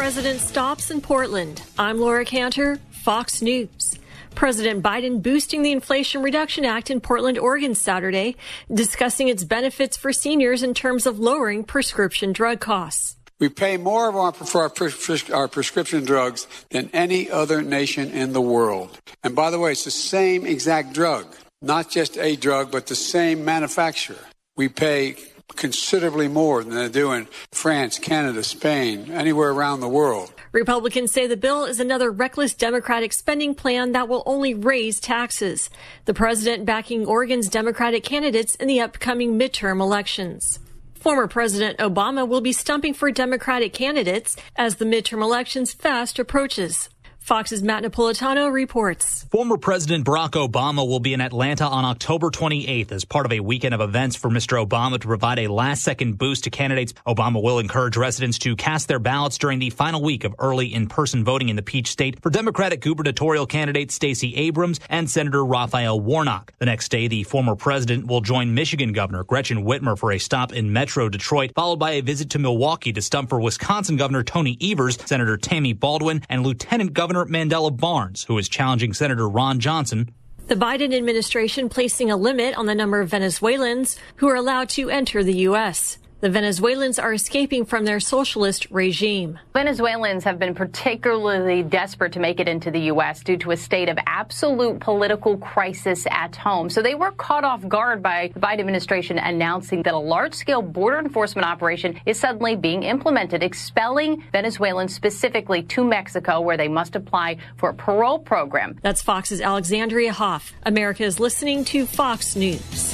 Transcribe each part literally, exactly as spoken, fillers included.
president stops in Portland. I'm Laura Cantor, Fox News. President Biden boosting the Inflation Reduction Act in Portland, Oregon Saturday, discussing its benefits for seniors in terms of lowering prescription drug costs. We pay more of our, for our, pres- our prescription drugs than any other nation in the world. And by the way, it's the same exact drug, not just a drug, but the same manufacturer. We pay considerably more than they do in France, Canada, Spain, anywhere around the world. Republicans say the bill is another reckless Democratic spending plan that will only raise taxes. The president backing Oregon's Democratic candidates in the upcoming midterm elections. Former President Obama will be stumping for Democratic candidates as the midterm elections fast approaches. Fox's Matt Napolitano reports. Former President Barack Obama will be in Atlanta on October twenty-eighth as part of a weekend of events for Mister Obama to provide a last-second boost to candidates. Obama will encourage residents to cast their ballots during the final week of early in-person voting in the Peach State for Democratic gubernatorial candidates Stacey Abrams and Senator Raphael Warnock. The next day, the former president will join Michigan Governor Gretchen Whitmer for a stop in Metro Detroit, followed by a visit to Milwaukee to stump for Wisconsin Governor Tony Evers, Senator Tammy Baldwin, and Lieutenant Governor Mandela Barnes, who is challenging Senator Ron Johnson. The Biden administration placing a limit on the number of Venezuelans who are allowed to enter the U S. The Venezuelans are escaping from their socialist regime. Venezuelans have been particularly desperate to make it into the U S due to a state of absolute political crisis at home. So they were caught off guard by the Biden administration announcing that a large-scale border enforcement operation is suddenly being implemented, expelling Venezuelans specifically to Mexico, where they must apply for a parole program. That's Fox's Alexandria Hoff. America is listening to Fox News.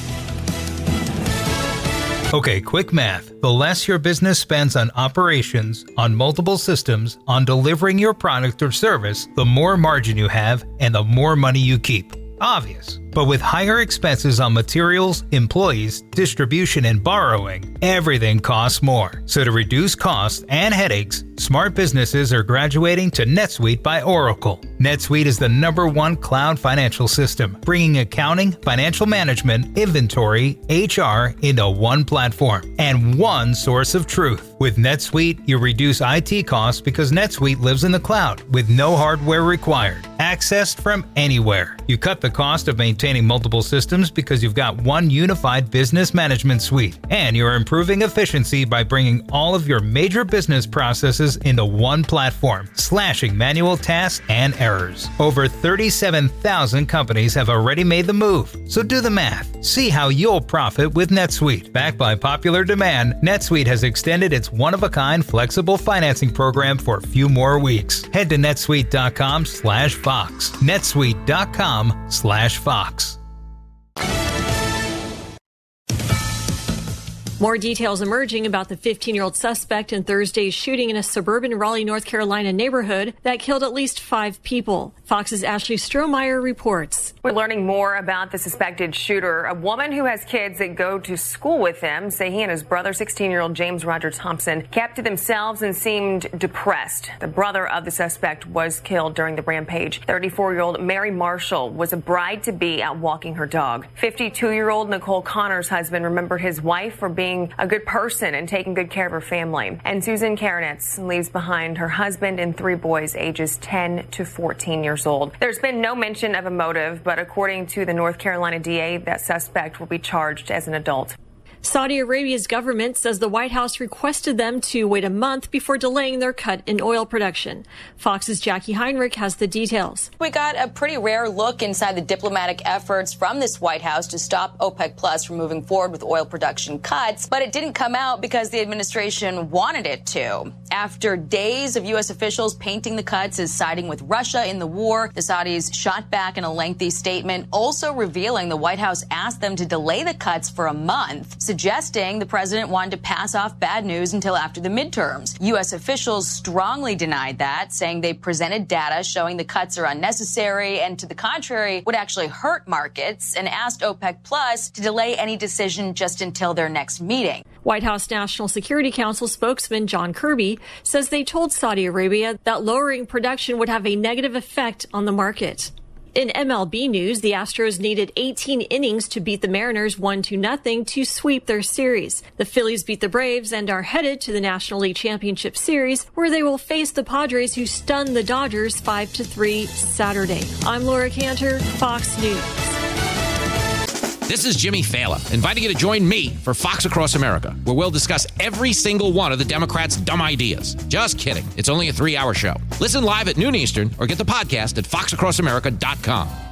Okay, quick math. The less your business spends on operations, on multiple systems, on delivering your product or service, the more margin you have and the more money you keep. Obvious. But with higher expenses on materials, employees, distribution, and borrowing, everything costs more. So to reduce costs and headaches, smart businesses are graduating to NetSuite by Oracle. NetSuite is the number one cloud financial system, bringing accounting, financial management, inventory, H R into one platform and one source of truth. With NetSuite, you reduce I T costs because NetSuite lives in the cloud with no hardware required, accessed from anywhere. You cut the cost of maintaining multiple systems because you've got one unified business management suite, and you're improving efficiency by bringing all of your major business processes into one platform, slashing manual tasks and errors. Over thirty-seven thousand companies have already made the move, so do the math. See how you'll profit with NetSuite. Backed by popular demand, NetSuite has extended its one-of-a-kind flexible financing program for a few more weeks. Head to netsuite.com slash Fox. netsuite.com slash Fox. More details emerging about the fifteen-year-old suspect in Thursday's shooting in a suburban Raleigh, North Carolina neighborhood that killed at least five people. Fox's Ashley Strohmeyer reports. We're learning more about the suspected shooter. A woman who has kids that go to school with him say he and his brother, sixteen-year-old James Roger Thompson, kept to themselves and seemed depressed. The brother of the suspect was killed during the rampage. thirty-four-year-old Mary Marshall was a bride-to-be out walking her dog. fifty-two-year-old Nicole Connor's husband remembered his wife for being a good person and taking good care of her family. And Susan Karanitz leaves behind her husband and three boys ages ten to fourteen years old. There's been no mention of a motive, but according to the North Carolina D A, that suspect will be charged as an adult. Saudi Arabia's government says the White House requested them to wait a month before delaying their cut in oil production. Fox's Jackie Heinrich has the details. We got a pretty rare look inside the diplomatic efforts from this White House to stop OPEC Plus from moving forward with oil production cuts, but it didn't come out because the administration wanted it to. After days of U S officials painting the cuts as siding with Russia in the war, the Saudis shot back in a lengthy statement, also revealing the White House asked them to delay the cuts for a month, suggesting the president wanted to pass off bad news until after the midterms. U S officials strongly denied that, saying they presented data showing the cuts are unnecessary and, to the contrary, would actually hurt markets, and asked OPEC Plus to delay any decision just until their next meeting. White House National Security Council spokesman John Kirby says they told Saudi Arabia that lowering production would have a negative effect on the market. In M L B news, the Astros needed eighteen innings to beat the Mariners one to nothing to sweep their series. The Phillies beat the Braves and are headed to the National League Championship Series, where they will face the Padres, who stunned the Dodgers five to three Saturday. I'm Laura Cantor, Fox News. This is Jimmy Fallon, inviting you to join me for Fox Across America, where we'll discuss every single one of the Democrats' dumb ideas. Just kidding. It's only a three-hour show. Listen live at noon Eastern or get the podcast at fox across america dot com.